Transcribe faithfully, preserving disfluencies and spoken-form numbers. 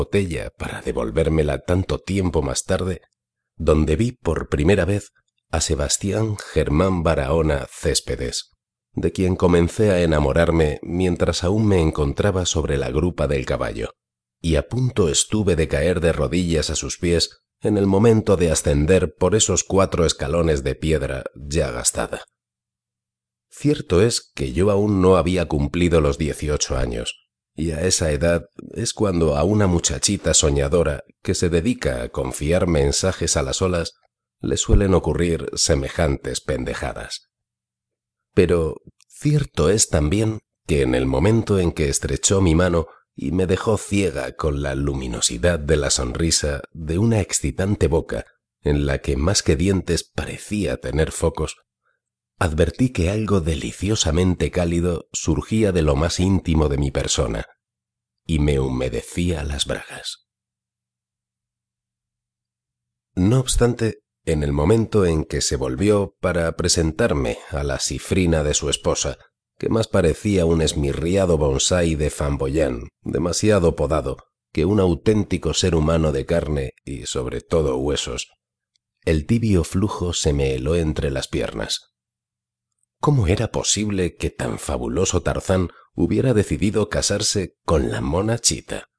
botella para devolvérmela tanto tiempo más tarde, donde vi por primera vez a Sebastián Germán Barahona Céspedes, de quien comencé a enamorarme mientras aún me encontraba sobre la grupa del caballo, y a punto estuve de caer de rodillas a sus pies en el momento de ascender por esos cuatro escalones de piedra ya gastada. Cierto es que yo aún no había cumplido los dieciocho años, y a esa edad es cuando a una muchachita soñadora que se dedica a confiar mensajes a las olas le suelen ocurrir semejantes pendejadas. Pero cierto es también que en el momento en que estrechó mi mano y me dejó ciega con la luminosidad de la sonrisa de una excitante boca en la que más que dientes parecía tener focos, advertí que algo deliciosamente cálido surgía de lo más íntimo de mi persona y me humedecía las bragas. No obstante, en el momento en que se volvió para presentarme a la cifrina de su esposa, que más parecía un esmirriado bonsái de Flamboyant, demasiado podado, que un auténtico ser humano de carne y sobre todo huesos, el tibio flujo se me heló entre las piernas. ¿Cómo era posible que tan fabuloso Tarzán hubiera decidido casarse con la mona Chita?